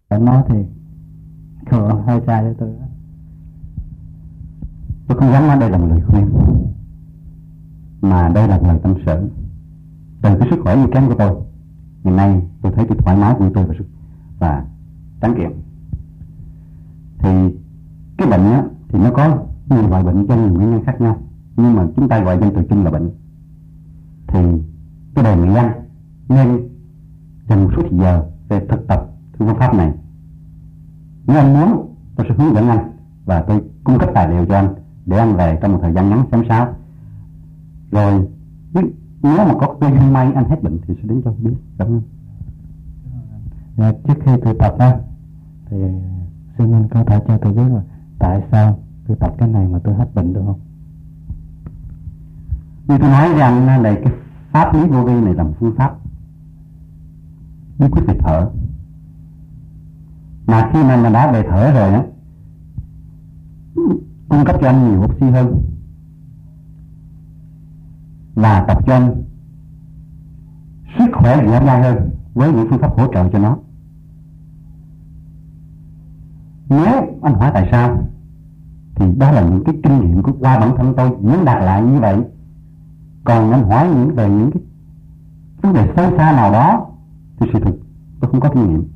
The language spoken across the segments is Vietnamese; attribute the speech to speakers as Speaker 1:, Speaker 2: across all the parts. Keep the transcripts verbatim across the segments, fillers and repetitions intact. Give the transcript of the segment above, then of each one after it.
Speaker 1: Phải nói thì thường hơi xa với tôi.
Speaker 2: Tôi không dám nói đây là một lời khuyên, mà đây là một lời tâm sự. Từ cái sức khỏe yếu kém của tôi, ngày nay tôi thấy tôi thoải mái của tôi và sức và tráng kiện. Thì cái bệnh á, thì nó có nhiều loại bệnh do nhiều nguyên nhân khác nhau, nhưng mà chúng ta gọi danh từ chung là bệnh. Thì tôi đề nghị anh nên dành một số thời giờ về thực tập phương pháp này. Nếu anh muốn, tôi sẽ hướng dẫn anh và tôi cung cấp tài liệu cho anh để anh về trong một thời gian ngắn sớm sáu. Rồi nếu mà có cơ duyên may anh hết bệnh thì sẽ đến cho tôi biết. Cảm ơn.
Speaker 1: Dạ, trước khi tôi tập á thì sư Minh có thể cho tôi biết là tại sao tôi tập cái này mà tôi hết bệnh được không?
Speaker 2: Như tôi nói với anh là cái pháp lý vô vi này là một phương pháp bí quyết về thở, mà khi mà mình đã về thở rồi á, cung cấp cho anh nhiều oxy hơn và tập cho anh sức khỏe dẻo dai hơn với những phương pháp hỗ trợ cho nó. Nếu anh hỏi tại sao thì đó là những cái kinh nghiệm của qua bản thân tôi diễn đạt lại như vậy. Còn anh hỏi những về những cái vấn đề sâu xa nào đó thì sự thực tôi không có kinh nghiệm.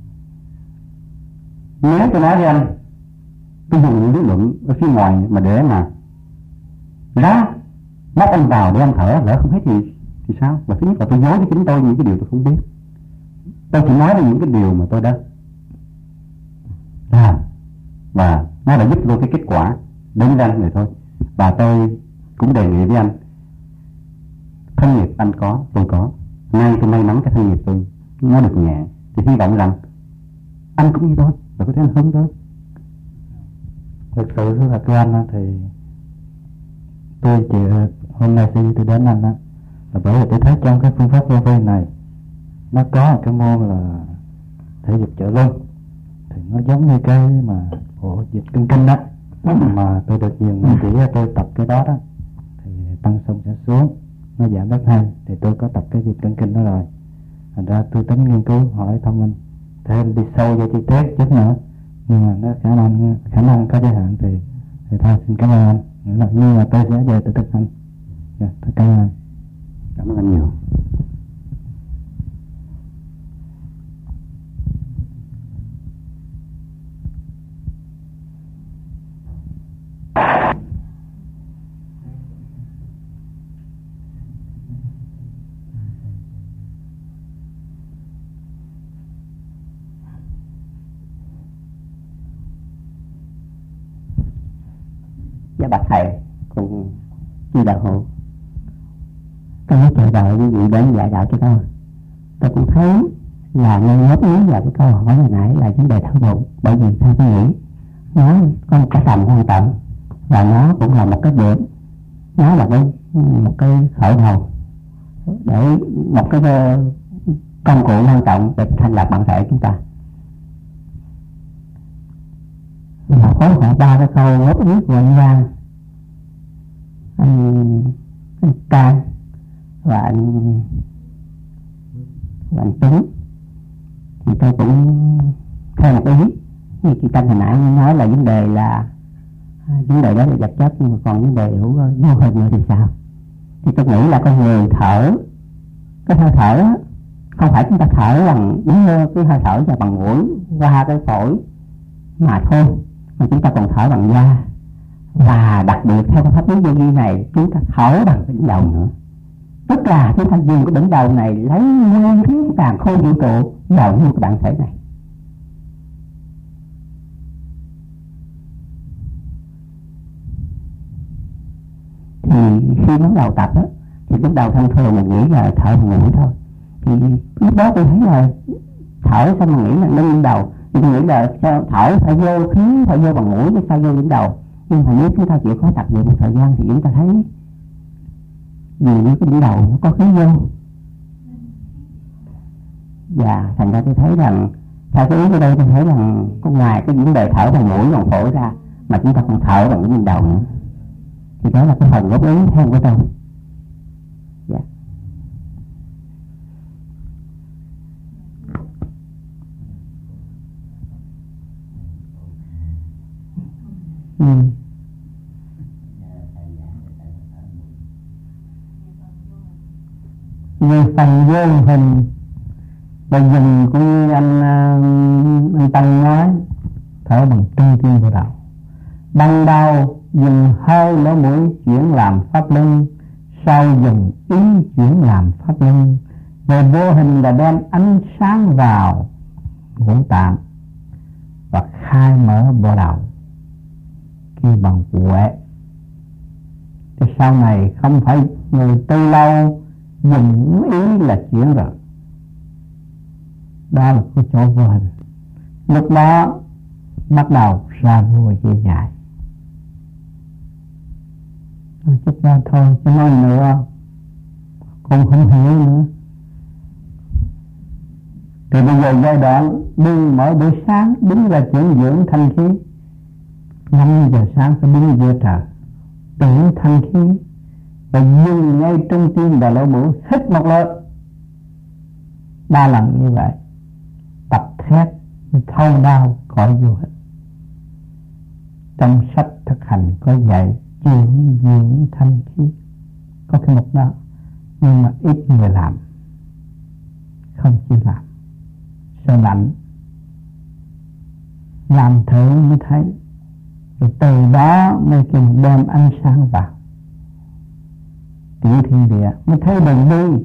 Speaker 2: Nếu tôi nói với anh, tôi dùng những lý luận ở phía ngoài mà để mà rá bắt anh vào để anh thở, lỡ không hết thì thì sao? Và thứ nhất là tôi dối với chính tôi những cái điều tôi không biết. Tôi chỉ nói về những cái điều mà tôi đã làm và nó đã giúp tôi cái kết quả đến với anh này thôi. Và tôi cũng đề nghị với anh, thân nghiệp anh có, tôi có. Nay tôi may mắn cái thân nghiệp tôi nó được nhẹ, thì hy vọng rằng anh cũng như tôi và có thể anh hơn tôi.
Speaker 1: Thực sự thú thật với anh á, thì tôi chỉ hôm nay khi tôi đến anh á là bởi vì tôi thấy trong cái phương pháp vô vi này nó có một cái môn là thể dục trợ lưng, thì nó giống như cái mà bộ dịch cân kinh đó, mà tôi được nhiều người chỉ tôi tập cái đó đó thì tăng xung sẽ xuống, nó giảm rất hay. Thì tôi có tập cái dịch cân kinh đó rồi, thành ra tôi tính nghiên cứu hỏi thông minh thêm đi sâu vô chi tiết chút nữa, nhưng mà nó khả năng khả năng có giới hạn thì thì thôi xin cảm ơn anh. Nhưng mà tôi sẽ về tôi thực hành. Dạ, tôi cảm ơn anh.
Speaker 2: Cảm ơn anh nhiều.
Speaker 3: Dạ bạch thầy cùng chư đạo hữu, tôi mới chờ đợi quý vị đến dạy đạo cho tôi. Tôi cũng thấy là nên góp ý vào cái câu hỏi hồi nãy là vấn đề thở bụng, bởi vì theo tôi nghĩ nó có một cái tầm quan trọng và nó cũng là một cái điểm, nó là cái một cái khởi đầu để một cái công cụ quan trọng để thành lập bản thể chúng ta. Mà phối hợp ba cái câu góp ý của anh Giang, anh, anh Can và anh và anh Tuấn, thì tôi cũng theo một ý như chị Tâm hồi nãy nói là vấn đề là vấn đề đó là vật chất, nhưng mà còn vấn đề hữu vô hình nữa thì sao? Thì tôi nghĩ là con người thở, cái hơi thở không phải chúng ta thở bằng đúng cái hơi thở và bằng mũi qua cái phổi mà thôi, mà chúng ta còn thở bằng da, và đặc biệt theo cái pháp lý vô vi này chúng ta thở bằng cái đỉnh đầu nữa. Tức là chúng ta dùng cái đỉnh đầu này lấy nguyên khí càng khôn vũ trụ vào như cái bản thể này. Thì khi bắt đầu tập á, thì lúc đầu thông thường mình nghĩ là thở bằng mũi thôi. Thì lúc đó tôi thấy là thở sao mà nghĩ là nâng lên đầu, thì tôi nghĩ là thở phải vô khí, phải vô bằng mũi chứ sao vô đỉnh đầu. Nhưng mà nếu chúng ta chịu khó tập được một thời gian thì chúng ta thấy dường như cái đỉnh đầu nó có khí vô. Và thành ra tôi thấy rằng theo cái ý của đây tôi thấy rằng có ngoài cái vấn đề thở bằng mũi bằng phổi ra mà chúng ta còn thở bằng cái đỉnh đầu nữa. Thì đó là cái phần góp ý theo của tôi. Dạ. Ừ. Như phần vô hình và dùng cũng như anh anh Tăng nói, thở bằng trung tim của đạo. Ban đầu dùng hơi lỗ mũi chuyển làm pháp luân, sau dùng ý chuyển làm pháp luân. Về vô hình là đem ánh sáng vào ngũ tạng và khai mở bộ đầu khi bằng huệ. Thì sau này không phải người tu lâu dùng ý là chuyển rồi, đó là cái chỗ vô hình. Lúc đó bắt đầu ra vô dễ dãi. Chút ra thôi chứ nói nữa con không hiểu nữa. Thì bây giờ giai đoạn đi mỗi buổi sáng đứng ra chuyển dưỡng thanh khí, năm giờ sáng phải đứng giữa trời tưởng thanh khí và dừng ngay trung tim và lỗ mũi, hít một lớp ba lần như vậy, tập thét thâu đau khỏi vô hình. Trong sách thực hành có dạy chuyển dưỡng thanh khí, có cái mục đó, nhưng mà ít người làm, không chịu làm, sợ lạnh, làm thử mới thấy. Rồi từ đó mới kêu đem ánh sáng vào tiểu thiên địa, mới thấy đường đi,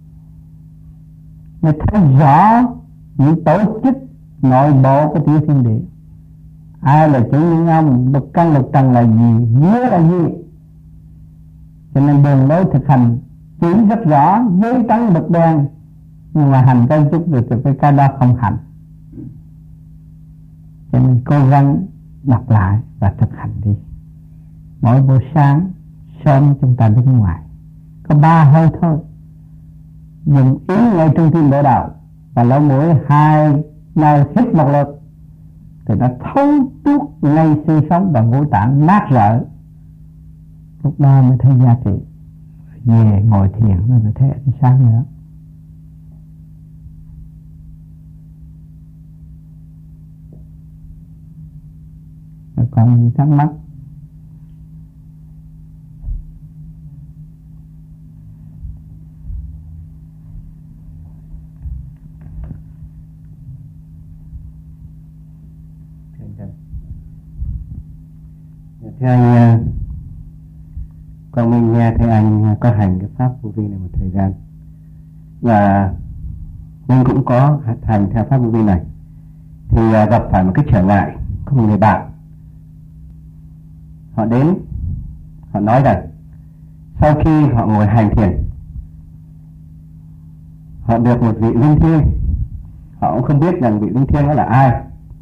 Speaker 3: mới thấy rõ những tổ chức nội bộ của tiểu thiên địa. Ai là chủ nhân ông, lục căn lục trần là gì, nghĩa là gì. Cho nên đường lối thực hành chỉ rất rõ, với trắng bực đen, nhưng mà hành có chút rồi thì cái đó không hành. Cho nên cố gắng đọc lại và thực hành đi. Mỗi buổi sáng sớm chúng ta đứng ngoài có ba hơi thôi, dùng ý ngay trung tim đỡ đầu và lỗ mũi hai nơi hít một lượt thì nó thấu tuốt ngay xương sống và ngũ tạng nát rỡ. Lúc đó mới thấy giá trị. Về ngồi thiền nó mới thấy ánh sáng nữa. Rồi còn gì thắc mắc?
Speaker 2: Thưa anh, con mình nghe thấy anh có hành cái pháp vô vi này một thời gian, và mình cũng có hành theo pháp vô vi này, thì gặp phải một cái trở ngại. Có một người bạn, họ đến, họ nói rằng sau khi họ ngồi hành thiền, họ được một vị linh thiêng, họ cũng không biết rằng vị linh thiêng đó là ai,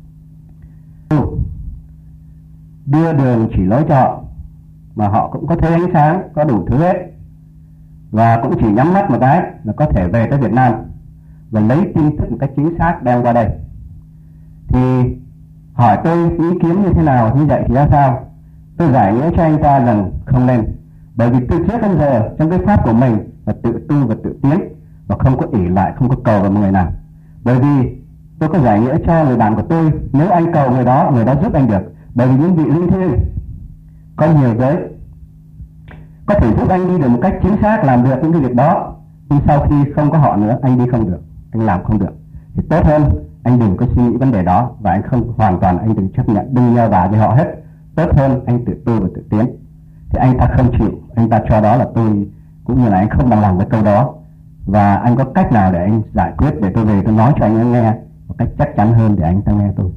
Speaker 2: đưa đường chỉ lối cho họ, mà họ cũng có thấy ánh sáng, có đủ thứ hết, và cũng chỉ nhắm mắt một cái là có thể về tới Việt Nam và lấy tin tức một cách chính xác đem qua đây. Thì hỏi tôi ý kiến như thế nào, như vậy thì ra sao? Tôi giải nghĩa cho anh ta rằng không nên, bởi vì từ trước đến giờ trong cái pháp của mình là tự tu và tự tiến, và không có ỷ lại, không có cầu vào một người nào. Bởi vì tôi có giải nghĩa cho người bạn của tôi, nếu anh cầu người đó, người đó giúp anh được. Bởi vì những vị linh thiêng có nhiều giới có thể giúp anh đi được một cách chính xác, làm được những cái việc đó, nhưng sau khi không có họ nữa, anh đi không được, anh làm không được. Thì tốt hơn anh đừng có suy nghĩ vấn đề đó, và anh không hoàn toàn, anh đừng chấp nhận, đừng nhờ vả với họ hết. Tốt hơn anh tự tu và tự tiến. Thì anh ta không chịu, anh ta cho đó là tôi, cũng như là anh không bằng lòng với câu đó, và anh có cách nào để anh giải quyết, để tôi về tôi nói cho anh nghe một cách chắc chắn hơn để anh ta nghe tôi.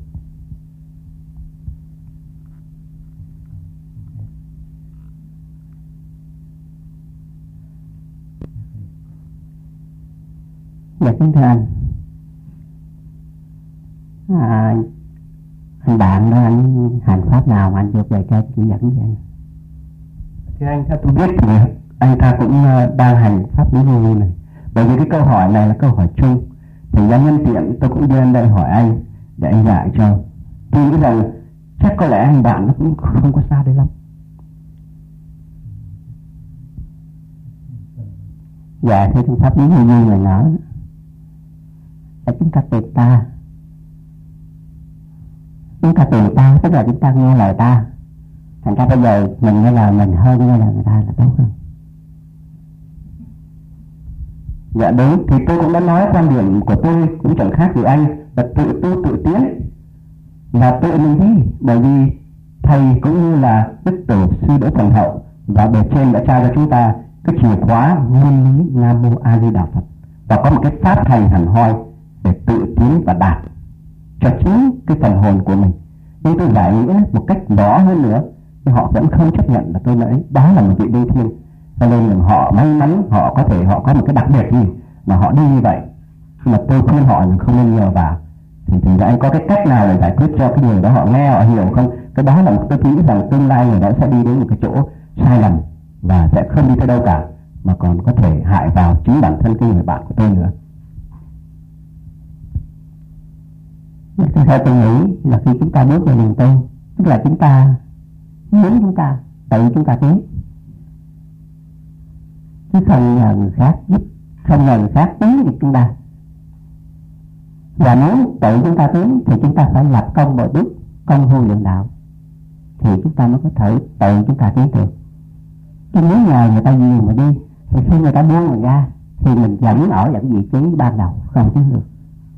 Speaker 3: Dạ kính thưa anh, à, anh bạn đó, anh hành pháp nào mà anh được về cho chỉ dẫn cho anh?
Speaker 2: Thưa anh, theo tôi biết thì anh ta cũng đang hành pháp lý vô vi này. Bởi vì cái câu hỏi này là câu hỏi chung, thì nhân nhân tiện tôi cũng đến đây hỏi anh để anh giải cho. Tôi nghĩ rằng chắc có lẽ anh bạn nó cũng không có xa đây lắm.
Speaker 3: Dạ thưa trong pháp lý vô vi người nói là chúng ta tùy ta, chúng ta tùy ta tức là chúng ta nghe lời ta, thành ra bây giờ mình nghe lời mình hơn nghe lời người ta là tốt hơn.
Speaker 2: Dạ đúng, thì tôi cũng đã nói quan điểm của tôi cũng chẳng khác gì anh, là tự tu tự tiến và tự mình đi, bởi vì thầy cũng như là đức tổ sư Đỗ Thần Hậu và bề trên đã trao cho chúng ta cái chìa khóa nguyên lý Nam Mô A Di Đà Phật, và có một cái pháp hành hẳn hoi để tự tiến và đạt cho chính cái phần hồn của mình. Nhưng tôi giải nghĩa một cách rõ hơn nữa, thì họ vẫn không chấp nhận là tôi nói đó là một vị đế thiên, cho nên là họ may mắn, họ có thể họ có một cái đặc biệt gì mà họ đi như vậy. Nhưng mà tôi khuyên họ là không nên nhờ vào. Thì thì anh có cái cách nào để giải quyết cho cái điều đó họ nghe họ hiểu không? Cái đó là tôi nghĩ rằng tương lai người đó sẽ đi đến một cái chỗ sai lầm và sẽ không đi tới đâu cả, mà còn có thể hại vào chính bản thân cái người bạn của tôi nữa.
Speaker 3: Theo tôi nghĩ là khi chúng ta bước vào đường tu, tức là chúng ta muốn chúng ta tự chúng ta tiến, chứ không nhờ người khác giúp, không nhờ người khác tiến được chúng ta. Và nếu tự chúng ta tiến thì chúng ta phải lập công bồi đức, công phu luyện đạo, thì chúng ta mới có thể tự chúng ta tiến được. Chứ nếu nhờ người ta nhiều mà đi, thì khi người ta buông mình ra thì mình vẫn ở ở vị trí ban đầu, không tiến được.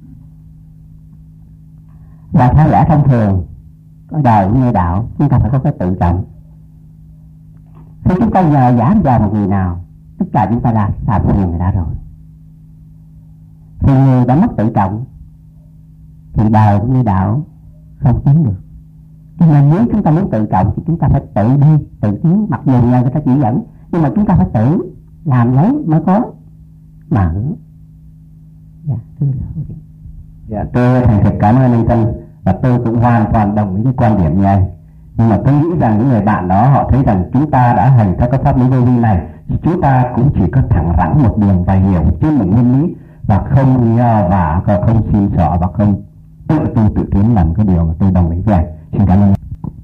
Speaker 3: Và theo lẽ thông thường có đời nghe đạo, chúng ta phải có cái tự trọng. Khi chúng ta nhờ giả vào một người nào, tất cả chúng ta đã làm phiền người ta rồi, thì người đã mất tự trọng thì đời nghe đạo không tiến được. Cho nên nếu chúng ta muốn tự trọng thì chúng ta phải tự đi, tự tiến, mặc dù nhờ người ta chỉ dẫn, nhưng mà chúng ta phải tự làm lấy mới có mà hướng. Dạ, thưa là
Speaker 2: Dạ, tôi thành thật cảm ơn anh Tân, và tôi cũng hoàn toàn đồng ý với quan điểm như anh. Nhưng mà tôi nghĩ rằng những người bạn đó họ thấy rằng chúng ta đã hành theo các pháp lý vô vi này, chúng ta cũng chỉ có thẳng rắn một đường và hiểu trên một nguyên lý, và không nhờ vả, và không xin xỏ, và không tự tu tự tiến làm cái điều mà tôi đồng ý với anh. Xin cảm ơn.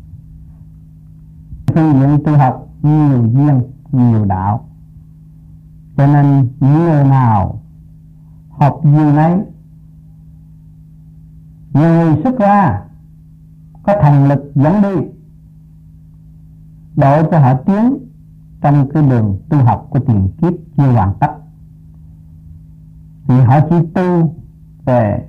Speaker 3: Phương diện tu học nhiều duyên, nhiều đạo, cho nên những người nào học duyên ấy, nhiều người xuất ra có thần lực dẫn đi, độ cho họ tiến trong cái đường tu học của tiền kiếp chưa hoàn tất, thì họ chỉ tu về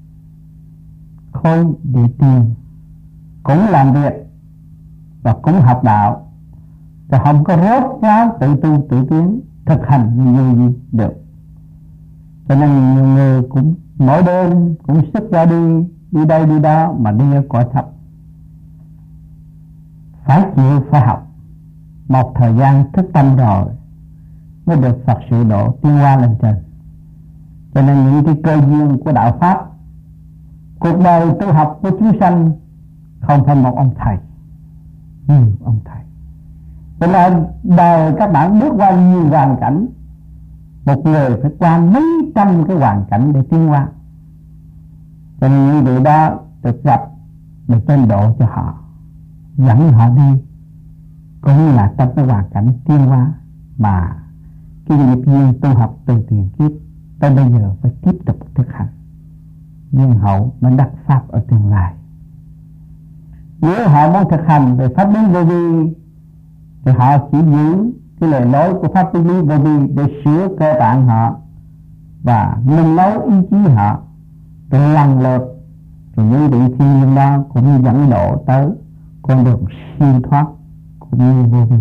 Speaker 3: khối địa tiền, cũng làm việc và cũng học đạo, thì không có rốt ráo tự tu tự tiến thực hành như vô gì được. Cho nên nhiều người cũng mỗi đêm cũng xuất ra đi đi đây đi đó mà đi ở cõi thấp, phải chịu phải học một thời gian thức tâm rồi mới được Phật sự độ tiến hóa lên trên. Cho nên những cái cơ duyên của đạo pháp, cuộc đời tu học của chúng sanh không phải một ông thầy, nhiều ông thầy. Cho nên đời các bạn bước qua nhiều hoàn cảnh, một người phải qua mấy trăm cái hoàn cảnh để tiến hóa. Cho nên như vậy đó được gặp, được tên độ cho họ, dẫn họ đi, cũng là trong cái hoàn cảnh tiến hóa mà cái nghiệp duyên tu học từ tiền kiếp tới bây giờ phải tiếp tục thực hành, nhưng hậu mới đắc pháp ở tương lai. Nếu họ muốn thực hành về pháp lý vô vi thì họ chỉ giữ cái lời nói của pháp lý vô vi để sửa cơ bản họ và nâng nấu ý chí họ, rồi lần lượt thì những vị thiên nhiên đó cũng dẫn độ tới con đường siêu thoát cũng như vô vi.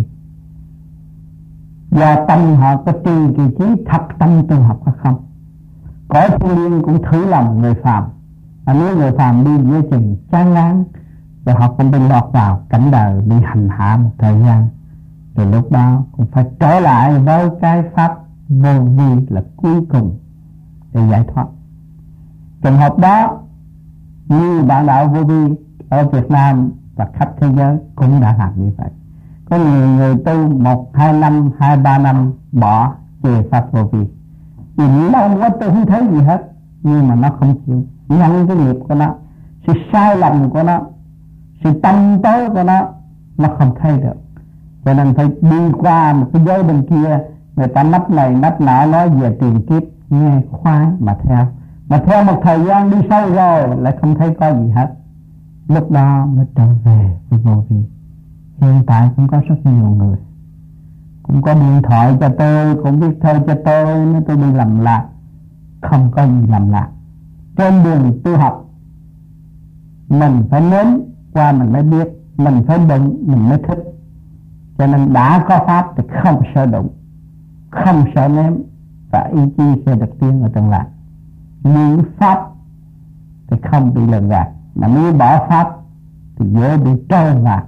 Speaker 3: Và tâm họ có trì kỳ trí thật tâm tu học hay không? Cõi thiên liêng cũng thử lòng người phàm, à, nếu người phàm đi giữa chừng chán ngán rồi họ cũng bị lọt vào cảnh đời bị hành hạ một thời gian, rồi lúc đó cũng phải trở lại với cái pháp vô vi là cuối cùng để giải thoát. Trường hợp đó như bạn đạo vô vi ở Việt Nam và khắp thế giới cũng đã làm như vậy. Có nhiều người tu một hai năm, hai ba năm bỏ về pháp vô vi, vì nó không có tu không thấy gì hết, nhưng mà nó không chịu nhận cái nghiệp của nó, sự sai lầm của nó, sự tâm tối của nó, nó không thấy được. Cho nên phải đi qua một cái giới bên kia, người ta nắp này nắp nọ nói về tiền kiếp, nghe khoái mà theo, mà theo một thời gian đi sâu rồi lại không thấy có gì hết, lúc đó mới trở về với vô vi. Hiện tại cũng có rất nhiều người cũng có điện thoại cho tôi, cũng viết thơ cho tôi, nói tôi đi làm lạc. Không có gì làm lạc. Trên đường tu học mình phải nếm qua mình mới biết, mình phải đụng mình mới thích. Cho nên đã có pháp thì không sợ đụng, không sợ nếm, và ý chí sẽ được tiến ở tương lai. Như pháp thì không bị lường gạt, mà nếu bỏ pháp thì dễ bị trôi lạc.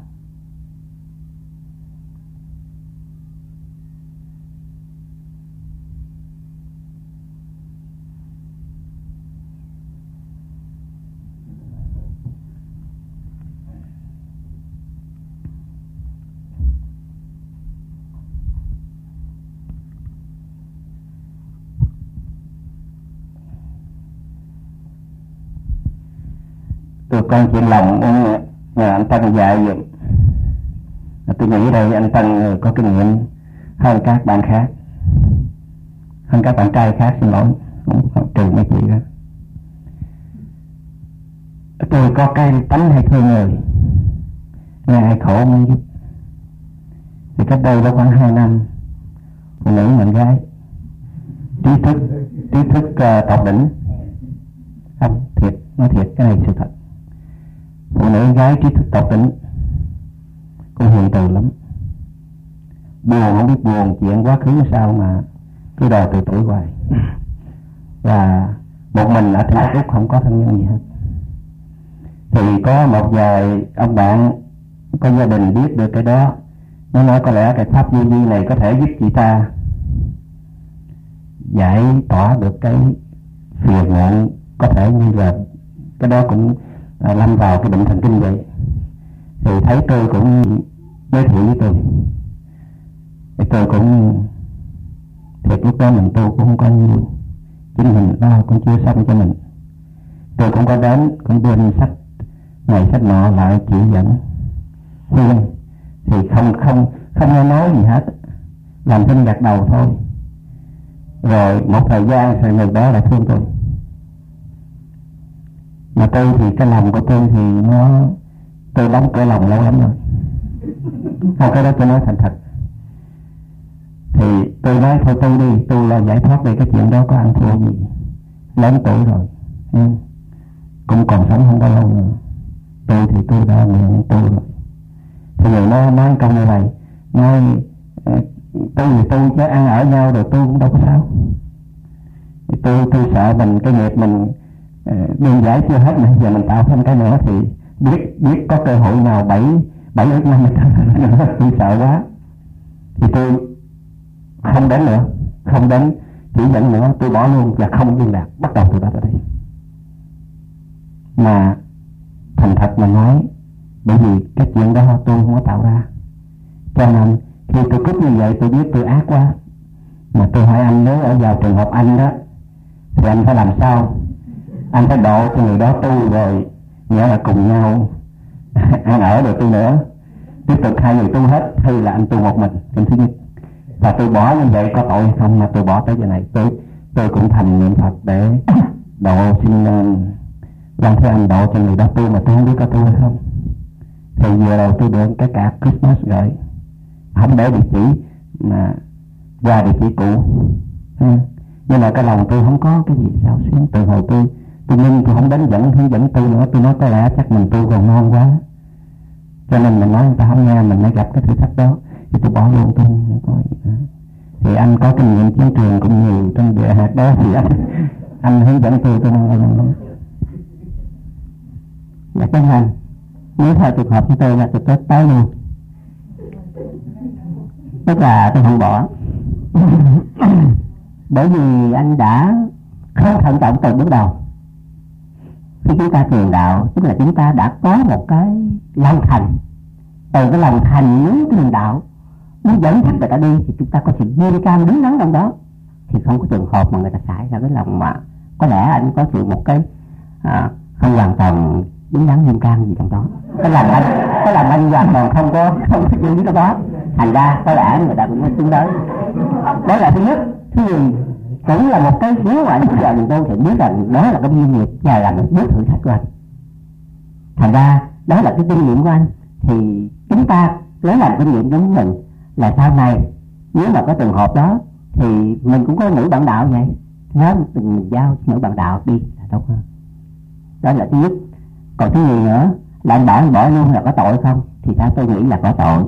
Speaker 2: Tụi con chuyện lòng nhờ anh Tân dạy dùm. Tôi nghĩ đây anh Tân có kinh nghiệm hơn các bạn khác, hơn các bạn trai khác, xin lỗi, không trừ mấy chị đó. Tôi có cái tánh hay thương người, nghe ai khổ mới giúp. Thì cách đây đó khoảng hai năm, phụ nữ mình gái trí thức trí thức uh, tột đỉnh. Không, thiệt, nói thiệt, cái này sự thật. Phụ nữ gái trí thức tột đỉnh cũng hiền từ lắm, buồn không biết buồn chuyện quá khứ sao mà cứ đòi từ tuổi hoài. Và một mình ở thành Úc không có thân nhân gì hết. Thì có một vài ông bạn có gia đình biết được cái đó, nó nói có lẽ cái pháp vô vi này có thể giúp chị ta giải tỏa được cái phiền muộn, có thể như là cái đó cũng à, lâm vào cái bệnh thần kinh vậy. Thì thấy tôi cũng giới thiệu với tôi, thì tôi cũng thiệt lúc đó mình tu cũng không có nhiều, chính mình lo cũng chưa xong cho mình. Tôi cũng có đến, cũng đưa sách này sách nọ lại chỉ dẫn khuyên, thì không không không nghe nói gì hết, làm thinh gật đầu thôi. Rồi một thời gian thì người đó lại thương tôi, mà tôi thì cái lòng của tôi thì nó, tôi đóng cửa lòng lâu lắm rồi. Không, cái đó tôi nói thành thật. Thì tôi nói thôi tôi đi, tôi là giải thoát về cái chuyện đó có ăn thua gì, lớn tuổi rồi, ừ. cũng còn sống không có lâu nữa. Tôi thì tôi đã nguyện tu rồi. Thì người nó nói câu như này, nói tôi thì tôi chứ ăn ở nhau rồi tôi cũng đâu có sao. Thì tôi tôi sợ mình cái nghiệp mình đơn giải chưa hết mà giờ mình tạo thêm cái nữa thì biết biết có cơ hội nào bảy bảy ước năm nữa, tôi sợ quá. Thì tôi không đến nữa, không đến chỉ dẫn nữa, tôi bỏ luôn và không liên lạc, bắt đầu từ đó tới đây. Mà thành thật mà nói, bởi vì cái chuyện đó tôi không có tạo ra, cho nên khi tôi cút như vậy tôi biết tôi ác quá. Mà tôi hỏi anh, nếu ở vào trường hợp anh đó thì anh phải làm sao? Anh phải độ cho người đó tu rồi, nghĩa là cùng nhau ăn ở được tu nữa, tiếp tục hai người tu hết, hay là anh tu một mình? Cái thứ nhất. Và tôi bỏ như vậy có tội hay không mà tôi bỏ tới giờ này? Tôi tôi cũng thành niệm Phật để độ, xin làm theo anh độ cho người đó tu, mà tôi không biết có tu hay không. Thì vừa đầu tôi được cái cả Christmas gửi, không để địa chỉ mà qua địa chỉ cũ, ừ. Nhưng mà cái lòng tôi không có cái gì sao xuyến. Từ hồi tôi tôi nhưng tôi không đến dẫn hướng dẫn tu nữa. Tôi nói có lẽ chắc mình tu còn ngon quá, cho nên mình nói người ta không nghe, mình mới gặp cái thử thách đó, thì tôi bỏ luôn, tôi không có gì nữa. Thì anh có kinh nghiệm chiến trường cũng nhiều trong địa hạt đó, thì anh anh hướng dẫn tôi tôi ngon lắm.
Speaker 3: Dạ chân thành, nếu theo trường hợp của tôi là tôi tới tới luôn, tức là tôi không bỏ. Bởi vì anh đã không thận trọng từ bước đầu. Khi chúng ta truyền đạo, tức là chúng ta đã có một cái lòng thành. Từ cái lòng thành muốn truyền đạo, muốn dẫn dắt người ta đi, thì chúng ta có sự nghiêm cam đứng đắn trong đó, thì không có trường hợp mà người ta xảy ra cái lòng mà có lẽ anh có sự một cái à, không hoàn toàn đứng đắn nghiêm cam gì trong đó. Cái làm anh, cái làm anh hoàn toàn không có không có gì cái đó. Thành ra có lẽ người ta cũng nói tương đối. Đó là thứ nhất. Thứ nhì cũng là một cái nếu mà anh giờ mình tôi thì biết rằng đó là cái duyên nghiệp và là một bước thử thách của anh. Thành ra đó là cái kinh nghiệm của anh. Thì chúng ta lấy làm kinh nghiệm giống mình, là sau này nếu mà có trường hợp đó thì mình cũng có nữ bạn đạo vậy, đó mình giao nữ bạn đạo đi là tốt hơn. Đó là thứ nhất. Còn thứ gì nữa là anh bảo anh bỏ luôn là có tội không? Thì theo tôi nghĩ là có tội.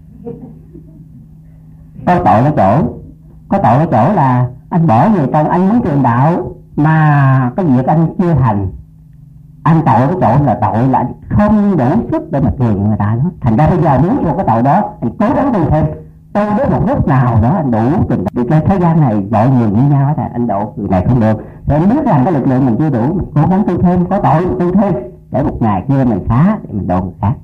Speaker 3: Có tội ở chỗ có tội ở chỗ là anh bỏ người con, anh muốn truyền đạo mà cái việc anh chưa thành. Anh tội cái chỗ là tội là không đủ sức để mà truyền người ta đó. Thành ra bây giờ muốn vô cái tội đó anh cố gắng tu thêm, tu đến một lúc nào đó anh đủ trình độ. Cái thế gian này mọi người như nhau hết, anh độ người này không được, rồi anh biết rằng cái lực lượng mình chưa đủ, mình cố gắng tu thêm, có tội mình tu thêm để một ngày kia mình phá để mình độ người khác.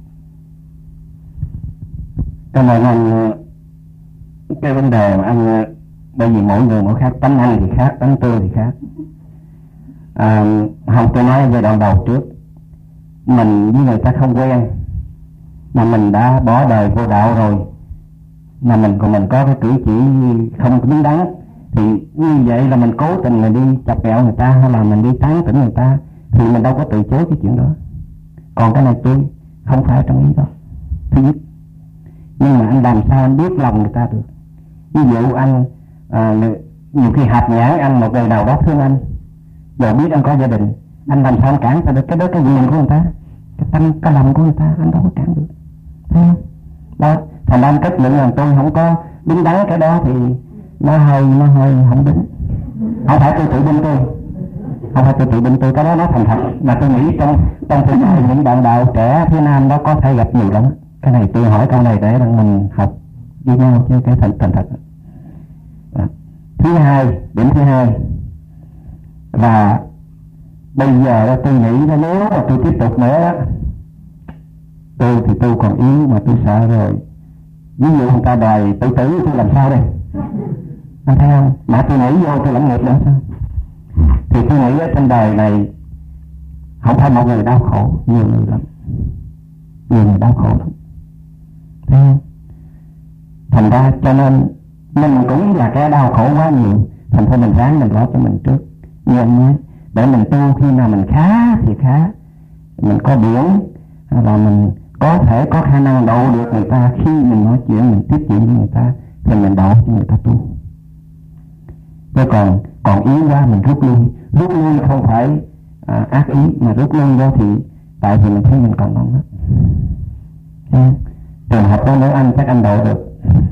Speaker 2: Cảm ơn anh. Cái vấn đề mà anh, bởi vì mỗi người mỗi khác, tánh anh thì khác, tánh tôi thì khác. À, không, tôi nói giai đoạn đầu trước, mình với người ta không quen mà mình đã bỏ đời vô đạo rồi, mà mình còn mình có cái cử chỉ không đúng đắn, thì như vậy là mình cố tình mình đi chọc ghẹo người ta hay là mình đi tán tỉnh người ta, thì mình đâu có từ chối cái chuyện đó. Còn cái này tôi không phải trong ý đó, thứ nhất. Nhưng mà anh làm sao anh biết lòng người ta được? Ví dụ anh à, nhiều khi hạt nhãn anh một đời nào đó thương anh, rồi biết anh có gia đình, anh làm sao anh cản ta được? Cái đó cái quyền của người ta, cái tâm cái lòng của người ta, anh đâu có cản được, thấy không? Đó, thành ra anh kết luận là tôi không có đúng đắn cái đó thì nó hơi nó hơi không đúng. Không phải tôi tự binh tôi, không phải tôi tự binh tôi, cái đó nó thành thật. Mà tôi nghĩ trong trong tương lai những bạn đạo trẻ phía Nam đó có thể gặp nhiều lắm. Cái này tôi hỏi câu này để mình học với nhau chứ cái thành thành thật. Đó. Thứ hai, điểm thứ hai là bây giờ tôi nghĩ là nếu mà tôi tiếp tục nữa, tôi thì tôi còn yếu mà tôi sợ rồi. Ví dụ người ta đòi tự tử tôi làm sao đây? Anh thấy không? Mà tôi nghĩ vô tôi lãnh nghiệp nữa sao? Thì tôi nghĩ ở trên đời này không phải một người đau khổ, nhiều người lắm, nhiều người đau khổ lắm. Thấy không? Thành ra cho nên mình cũng là cái đau khổ quá nhiều, thành ra mình ráng mình lo cho mình trước, nhưng nhé, để mình tu khi nào mình khá thì khá, mình có biển là mình có thể có khả năng độ được người ta, khi mình nói chuyện mình tiếp chuyện với người ta thì mình độ cho người ta tu. Chứ còn còn yếu quá mình rút lui, rút lui không phải à, ác ý, mà rút lui vô thì tại vì mình thấy mình còn ngon lắm. Trường hợp đó nữa anh chắc anh độ được.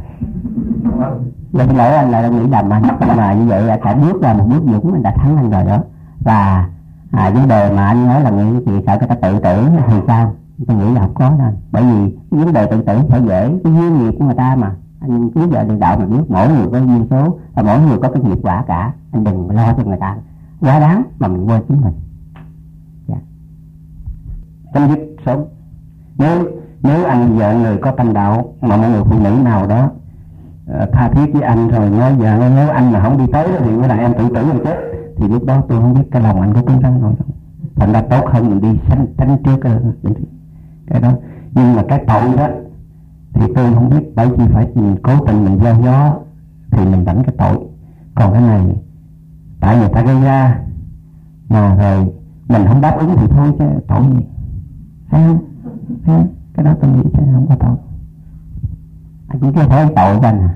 Speaker 3: Lần lỗi anh lại nghĩ đầm anh, mà như vậy là cả bước là một bước dũng, anh đã thắng anh rồi đó. Và à, vấn đề mà anh nói là nghĩ chị sợ người ta tự tử thì sao? Tôi nghĩ là không có đâu. Bởi vì vấn đề tự tử phải dễ, cái duyên nghiệp của người ta mà. Anh cứ giờ đường đạo mà biết mỗi người có duyên số và mỗi người có cái nghiệp quả cả. Anh đừng lo cho người ta quá đáng mà mình quên chính mình. Dạ.
Speaker 2: Chấm dứt sớm. Nếu nếu anh vợ người có tâm đạo mà một người phụ nữ nào đó uh, tha thiết với anh rồi nói giờ nếu anh mà không đi tới thì mới là em tự tử rồi chết, thì lúc đó tôi không biết cái lòng anh có cứng rắn nổi không. Thành ra tốt hơn mình đi tránh tránh trước cái, cái đó. Nhưng mà cái tội đó thì tôi không biết, bởi vì phải mình cố tình mình gieo gió thì mình đánh cái tội. Còn cái này tại người ta gây ra mà rồi mình không đáp ứng thì thôi chứ tội gì, thấy không? Thấy không? Cái đó tôi nghĩ chứ không có tội.
Speaker 3: Anh chỉ có thấy tội của anh à.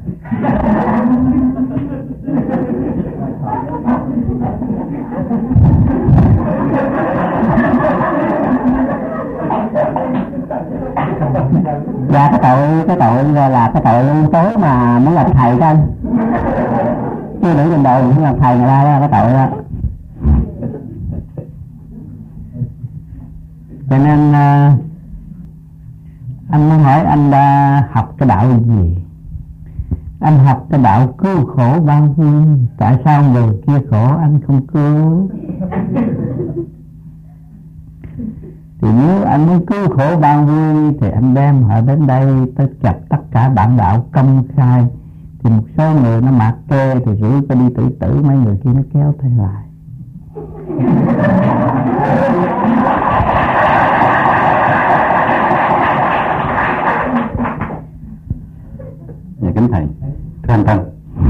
Speaker 3: Dạ cái tội cái tội là cái tội tối mà muốn làm thầy của anh, chưa đủ trình độ muốn làm thầy người ta đó, cái tội đó. Cho nên uh, anh muốn hỏi anh đã học cái đạo gì? Anh học cái đạo cứu khổ bao vui, tại sao người kia khổ anh không cứu? Thì nếu anh muốn cứu khổ bao vui thì anh đem họ đến đây, tới chặt tất cả bạn đạo công khai, thì một số người nó mặc kê thì rủ tôi đi tự tử, mấy người kia nó kéo tay lại.
Speaker 2: Dạ kính thầy, thưa anh Tân,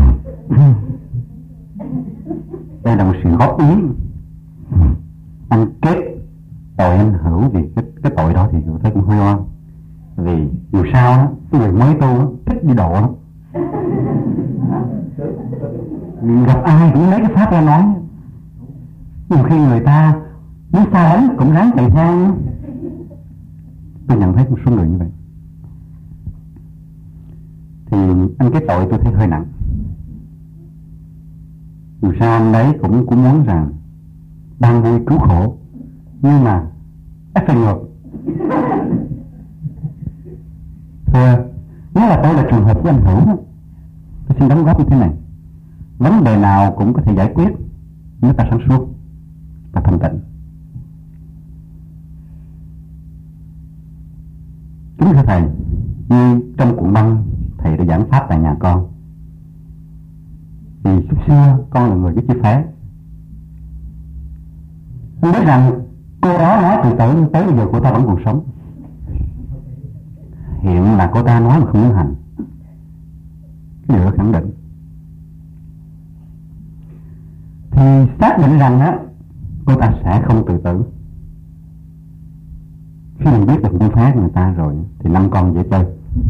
Speaker 2: đây là một sự góp ý. Anh kết tội anh hữu vì cái, cái tội đó thì tôi thấy cũng hơi oan. Vì dù sao á, người mới tu á, thích đi độ lắm. Gặp ai cũng lấy cái pháp ra nói. Nhiều khi người ta muốn xa lắm cũng ráng chạy theo. Tôi nhận thấy một số người như vậy. Thì anh cái tội tôi thấy hơi nặng. Dù sao anh đấy cũng cũng muốn rằng ban vui cứu khổ, nhưng mà ép phải ngược. Thưa, nếu là tôi là trường hợp của anh Hữu, tôi xin đóng góp như thế này. Vấn đề nào cũng có thể giải quyết nếu ta sáng suốt và thanh tịnh. Kính thưa thầy, như trong cuộn băng thầy đã giảng pháp tại nhà con. Vì lúc xưa con là người biết chữ phé. Anh biết rằng cô đó nói từ tới tới bây giờ cô ta vẫn còn sống. Hiện là cô ta nói mà không muốn hành. Cái điều đó khẳng định. Thì xác định rằng á, cô ta sẽ không tự tử. Khi mình biết được phương pháp của người ta rồi thì năm con dễ chơi.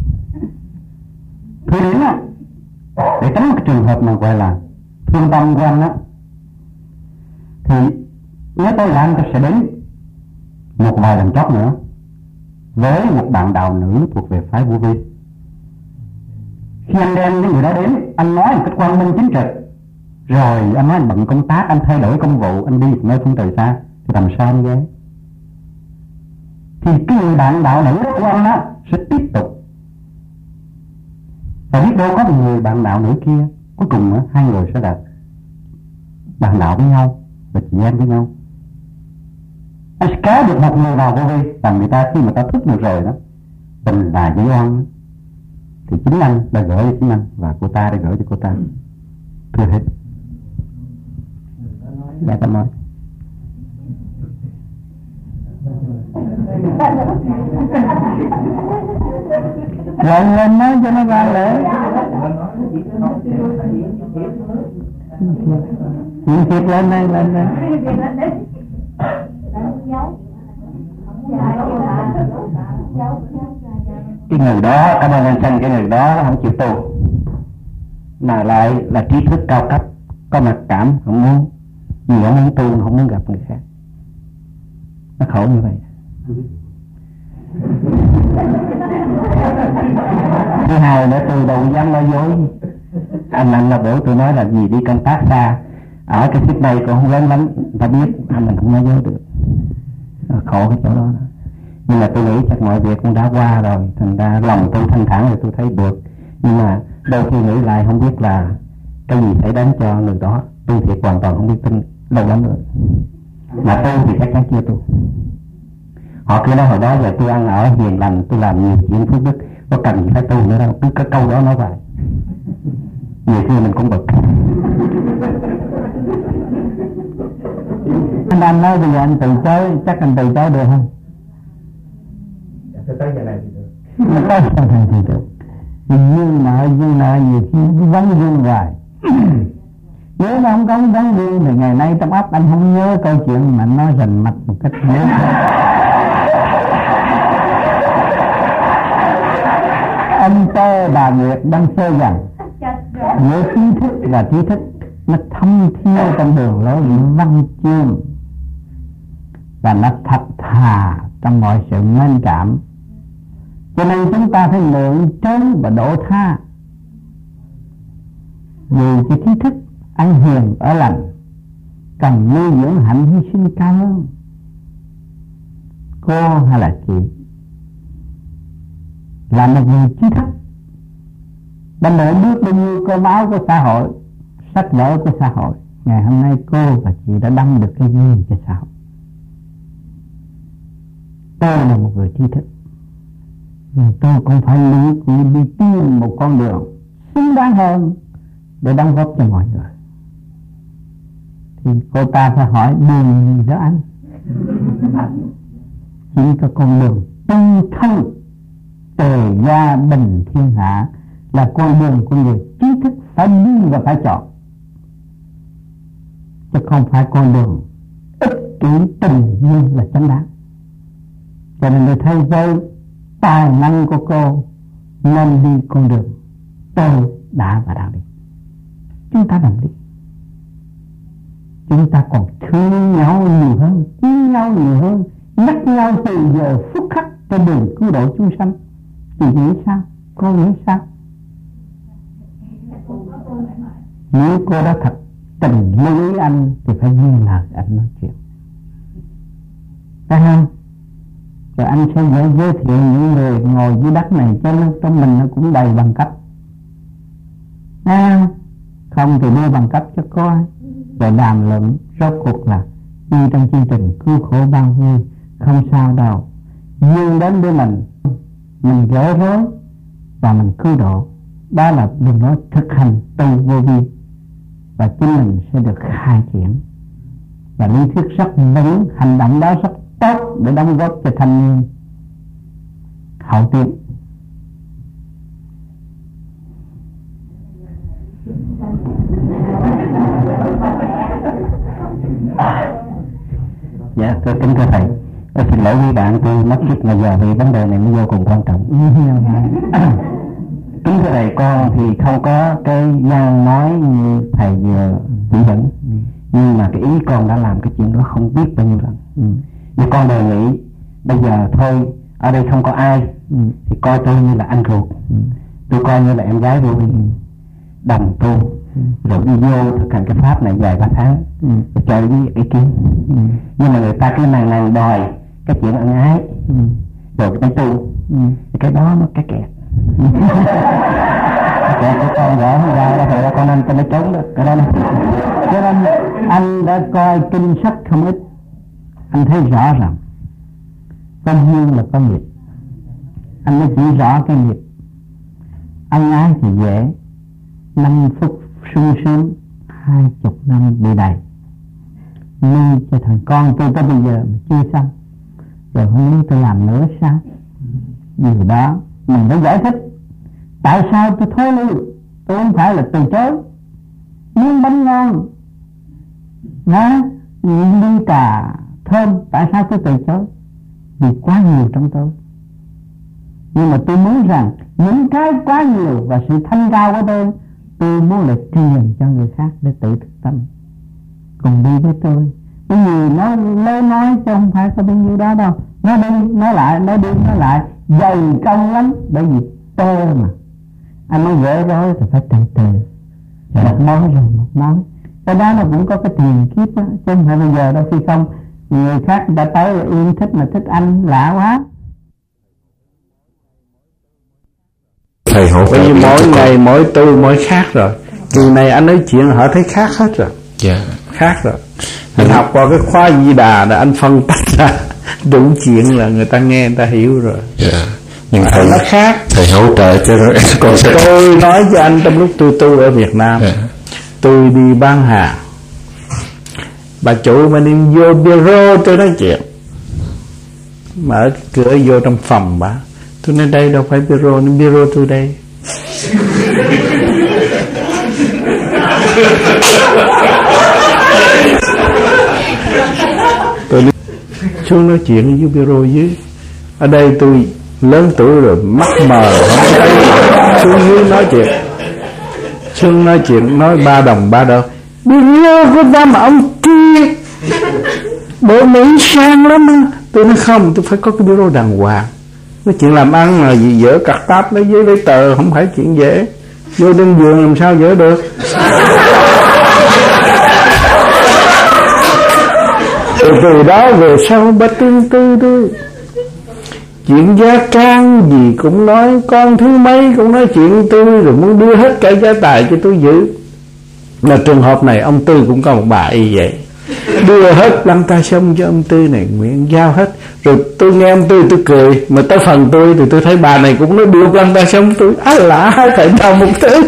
Speaker 2: Thời điểm á, để tránh cái trường hợp mà gọi là thương tâm của anh á, thì nếu tôi làm tôi sẽ đến một vài lần chót nữa với một bạn đạo nữ thuộc về phái Vô Vi. Khi anh đem những người đó đến, anh nói một cách quang minh chính trực, rồi anh nói anh bận công tác, anh thay đổi công vụ, anh đi một nơi phương trời xa, thì làm sao anh ghé? Thì cái người bạn đạo nữ đó của anh á sẽ tiếp tục. Và biết đâu có một người bạn đạo nữ kia, cuối cùng á, hai người sẽ đạt bạn đạo với nhau và chị em với nhau. Anh sẽ kéo được một người vào Vô Vi. Và người ta khi mà ta thức được rồi đó, tình là dễ oan, thì chính anh đã gửi cho chính anh và cô ta đã gửi cho cô ta. Thưa hết. Dạ cảm ơn. Lần lên nói cho nó ra lễ. Nhìn thiệt lên đây, lên đây. Cái người đó, cảm ơn anh Xanh, cái người đó không chịu tu, mà lại là trí thức cao cấp, có mặc cảm, không muốn, vì ông muốn tu, không muốn gặp người khác. Nó khổ như vậy. Thứ hai nữa, tôi đâu dám nói dối. Anh anh là bữa tôi nói là gì đi công tác xa, ở cái xích đây cũng không lớn lắm, ta biết anh mình không nói dối được. Nó khổ cái chỗ đó. Nhưng mà tôi nghĩ chắc mọi việc cũng đã qua rồi, thành ra lòng tôi thanh thản rồi tôi thấy được. Nhưng mà đôi khi nghĩ lại không biết là cái gì xảy đến cho người đó. Tôi thì hoàn toàn không biết tin đâu lắm nữa. Mà tôi thì chắc chắn chưa tu. Họ cứ nói hồi đó giờ tôi ăn ở hiền lành, tôi làm nhiều chuyện phước đức, có cần gì phải tu nữa đâu, cứ cái câu đó nói vậy. Nhiều khi mình cũng bực. Anh anh nói bây giờ anh từ chối, chắc anh từ chối được không?
Speaker 1: Tới giờ này thì được.
Speaker 2: Tới giờ này thì được. Nhưng mà nhưng mà nhiều khi vấn vương hoài. Nếu mà không có vấn vương thì ngày nay trong óc anh không nhớ câu chuyện mà anh nói rành mạch một cách nhớ. Anh Tê bà Nguyệt đang sơ rằng giữa trí thức và trí thức nó thâm thiêu trong đường lối văn chương và nó thật thà trong mọi sự mến cảm. Cho nên chúng ta phải lượng trớn và độ tha. Vì cái trí thức ăn hiền ở lành cần nuôi dưỡng hạnh hy sinh cao hơn. Cô hay là chị là một người trí thức đã nổi bước bao nhiêu cơm áo của xã hội, sách vở của xã hội. Ngày hôm nay cô và chị đã đâm được cái gì cho xã hội? Tôi là một người trí thức, nhưng tôi cũng phải lý quỷ đi tìm một con đường xứng đáng hơn để đóng góp cho mọi người. Thì cô ta phải hỏi đường gì đó anh? Chỉ có con đường tương thân tề gia bình thiên hạ là con đường của người trí thức phải đi và phải chọn, chứ không phải con đường ích kỷ tình duyên là chánh đáng. Cho nên tôi thấy với
Speaker 3: tài năng của cô nên đi con đường tôi đã và đang đi. Chúng ta đồng đi. Chúng ta còn thương nhau nhiều hơn, yêu nhau nhiều hơn, nhắc nhau từ giờ phút khắc trên đường cứu độ chúng sanh. Chị nghĩ sao? Cô nghĩ sao? Nếu cô đã thật tình lưu ý anh thì phải nghe lời anh nói chuyện, phải không? Rồi anh sẽ giới, giới thiệu những người ngồi dưới đất này cho nó, trong mình nó cũng đầy bằng cấp, à, không thì đưa bằng cấp cho coi. Rồi đàm luận rốt cuộc là đi trong chương trình cứu khổ bao nhiêu, không sao đâu, nhưng đến với mình mình gỡ rối và mình cứu độ. Đó là đừng nói thực hành tu vô vi, và chính mình sẽ được khai triển. Và lý thuyết rất vững, hành động đó rất tốt để đóng góp cho thanh niên hậu tiến.
Speaker 2: Dạ, tôi kính thưa thầy, tôi xin lỗi với bạn, tôi mất chút mà giờ vì vấn đề này nó vô cùng quan trọng. Kính thưa thầy, con thì không có cái gian nói như thầy vừa chỉ dẫn, nhưng mà cái ý con đã làm cái chuyện đó không biết bao nhiêu lần. Ừ. Nhưng con đề nghị bây giờ thôi, ở đây không có ai, ừ, thì coi tôi như là anh ruột, ừ, tôi coi như là em gái rồi, ừ, đồng tu, ừ, rồi đi vô thực hành cái pháp này vài ba tháng, ừ, rồi chơi với ý kiến, ừ. Nhưng mà người ta cứ nàng nàng đòi cái chuyện ân ái, ừ, rồi cái tu, ừ, cái đó nó cái kẹt. Kẹt của con gõ không ra đó, rồi con anh cho nó trốn được cái đó này.
Speaker 3: Cho nên anh đã coi kinh sách không ít, anh thấy rõ rằng có duyên là có nghiệp. Anh mới chỉ rõ cái nghiệp. Ân ái thì dễ, năm phút sung sướng, hai chục năm bị đầy. Nuôi cho thằng con tôi tới bây giờ mà chưa xong, rồi không biết tôi làm nữa sao? Điều đó mình phải giải thích. Tại sao tôi thối lui? Tôi không phải là từ chối. Miếng bánh ngon, đó, ly trà thơm, tại sao tôi từ chối? Vì quá nhiều trong tôi. Nhưng mà tôi muốn rằng những cái quá nhiều và sự thanh cao của tôi, tôi muốn là truyền cho người khác để tự thực tâm cùng đi với tôi. Cái gì nó nói nói chứ không phải có bao nhiêu đó đâu. Nó đi, nói lại, nói đi, nói lại, dày công lắm. Bởi vì tôi mà anh nói gỡ rối thì phải từ từ, một món rồi một món. Cái đó nó cũng có cái tiền kiếp đó, chứ không phải bây giờ đâu. Khi không, người khác đã tới là yêu thích mà thích anh lạ quá.
Speaker 4: Thầy hỗ trợ. Bởi vì mỗi ngày mỗi tu mỗi khác rồi. Từ này anh nói chuyện họ thấy khác hết rồi.
Speaker 5: Dạ.
Speaker 4: Khác rồi. Anh học qua cái khóa Di Đà là anh phân tách ra đủ chuyện là người ta nghe người ta hiểu rồi.
Speaker 5: Dạ. Nhưng thầy
Speaker 4: nó khác.
Speaker 5: Thầy hỗ trợ cho con sẽ...
Speaker 4: Tôi nói cho anh trong lúc tôi tu ở Việt Nam, yeah, tôi đi bán hàng, bà chủ mà đi vô bureau tôi nói chuyện, mở cửa vô trong phòng bà, tôi nói đây đâu phải bureau, nên bureau tôi đây. Tôi đi xuống nói chuyện với bureau dưới. Ở đây tôi lớn tuổi rồi, mắt mờ không thấy, xuống dưới nói chuyện, xuống nói chuyện nói ba đồng ba đâu. Bureau của ta mà ông kia bộ Mỹ sang lắm á. Tôi nói không, tôi phải có cái bureau đàng hoàng. Nói chuyện làm ăn là gì dở cặt táp lấy giấy lấy tờ không phải chuyện dễ. Vô trên giường làm sao dở được. Từ từ đó về sau bà tương tư tôi, chuyện gia trang gì cũng nói, con thứ mấy cũng nói chuyện tôi, rồi muốn đưa hết cả gia tài cho tôi giữ. Là trường hợp này ông Tư cũng có một bà y vậy, đưa hết lăng ta sông cho ông Tư này, nguyện giao hết. Rồi tôi nghe ông Tư tôi cười, mà tới phần tôi thì tôi thấy bà này cũng nói đưa lăng ta sông tôi, á lạ hai thầy đầu một thứ.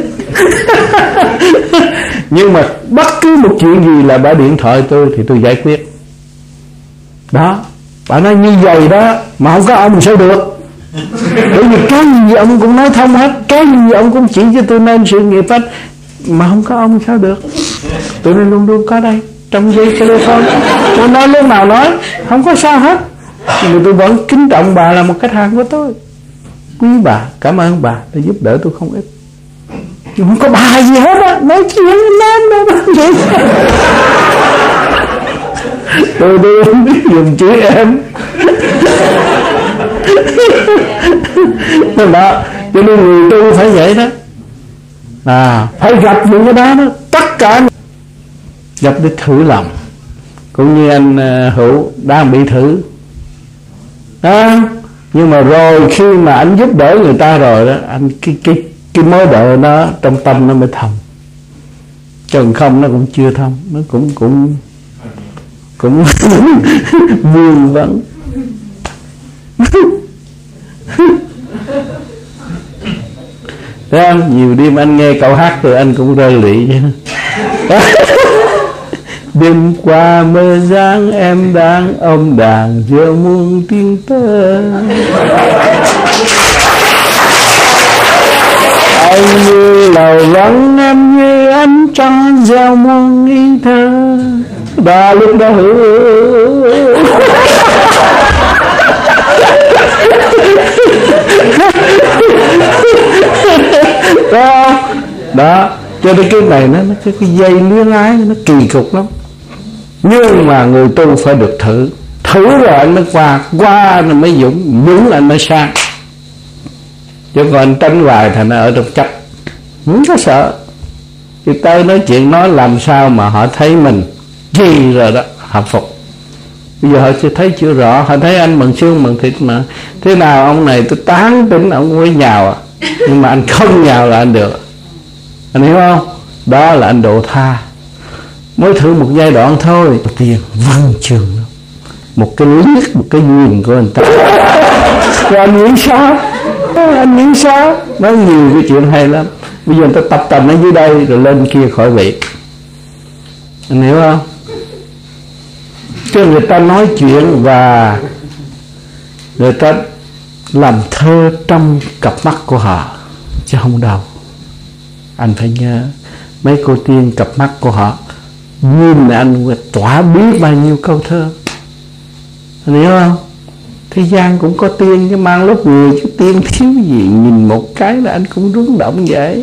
Speaker 4: Nhưng mà bất cứ một chuyện gì là bà điện thoại tôi thì tôi giải quyết. Đó, bà nói như vậy đó, mà không có ông sao được. Bởi vì cái gì ông cũng nói thông hết, cái gì ông cũng chỉ cho tôi nên sự nghiệp hết, mà không có ông sao được. Tôi nên luôn luôn có đây trong dây telephone, tôi nói lúc nào nói, không có sao hết. Nhưng mà tôi vẫn kính trọng bà là một khách hàng của tôi. quý bà, cảm ơn bà đã giúp đỡ tôi không ít. Nhưng không có bà gì hết á, nói chuyện lên đó. Tôi đi không biết dùng chữ em. Đó, cho nên người tu phải vậy đó. À, phải gặp những cái đó đó, tất cả gặp để thử lòng. Cũng như anh uh, Hữu đang bị thử đó. Nhưng mà rồi khi mà anh giúp đỡ người ta rồi đó, anh cái cái cái mối độ nó trong tâm nó mới thông. Chứ không nó cũng chưa thông, nó cũng cũng cũng vương vấn. Thấy không? Nhiều đêm anh nghe cậu hát rồi anh cũng rơi lụy vậy. Đêm qua mơ dáng em đang ôm đàn giữa muôn tiếng tơ. Anh như lầu vắng, em như ánh trăng gieo muôn nghi thơ. Đó, lúc đó đó, đó, cho nên cái này nó, nó cái, cái dây luyến ái nó kỳ cục lắm. Nhưng mà người tu phải được thử, thử rồi anh mới qua, qua rồi mới dũng, dũng là anh mới sang. Chứ còn anh tránh hoài thành ở trong chấp, không có sợ. Thì tới nói chuyện nói làm sao mà họ thấy mình gì rồi đó, họ phục. Bây giờ họ chưa thấy chưa rõ, họ thấy anh bằng xương bằng thịt mà. Thế nào ông này tôi tán tính ông mới nhào à. Nhưng mà anh không nhào là anh được. Anh hiểu không? Đó là anh độ tha. Mới thử một giai đoạn thôi. Đầu tiên văn trường, một cái liếc, một cái nhìn của anh ta. Rồi anh nghĩ sao? Anh nghĩ sao? Nói nhiều cái chuyện hay lắm. Bây giờ người ta tập tành ở dưới đây rồi lên kia khỏi vị. Anh hiểu không? Chứ người ta nói chuyện và người ta làm thơ trong cặp mắt của họ, chứ không đâu. Anh phải nhớ mấy cô tiên cặp mắt của họ nhìn anh tỏa biết bao nhiêu câu thơ. Anh hiểu không? Thế gian cũng có tiên chứ mang lớp người, chứ tiên thiếu gì. Nhìn một cái là anh cũng rung động vậy.